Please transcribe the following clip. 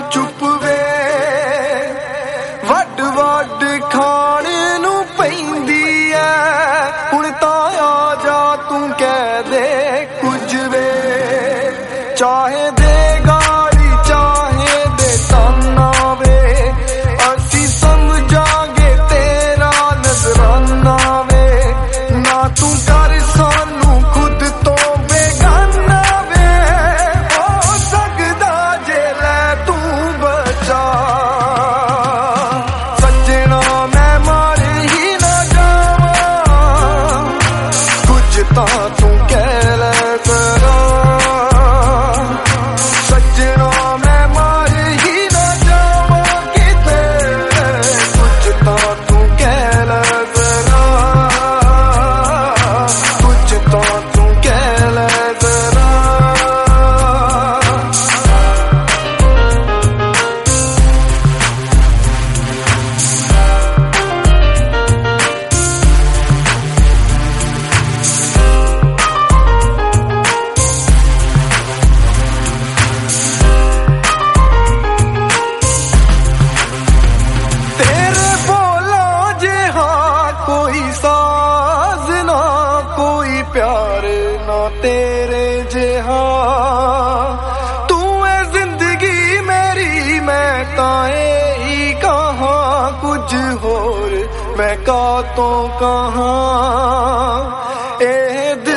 चुप वे वड वड खाने नू पैंदी ऐ हुण तां आ जा तू कह दे कुछ वे चाहे दे गाली चाहे दे ताना वे असी समझांगे तेरा नजराना वे ना तू कर सानू खुद तो बेगाना वे हो सकदा जे लै तू बचा सजना मैं मर ही ना जावां कुछ तां तू कह लै जरा सजना मैं मर ही ना जावां किते कुछ तां तू कह लै जरा कुछ तां तू कह लै जरा तेरे बोला जे हाँ कोई साज ना कोई प्यार ना तेरे जे हाँ तू है जिंदगी मेरी मैं ताए ही कहाँ कुछ होर मैं का तो कहाँ ए